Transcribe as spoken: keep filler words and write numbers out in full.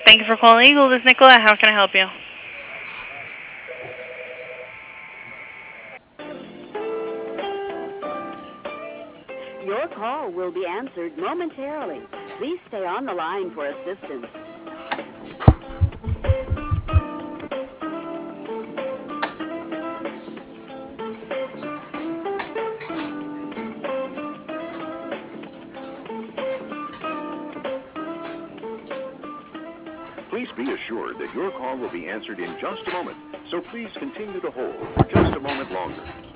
Thank you for calling Eagle. This is Nicola. How can I help you? Your call will be answered momentarily. Please stay on the line for assistance. Please be assured that your call will be answered in just a moment, so please continue to hold for just a moment longer.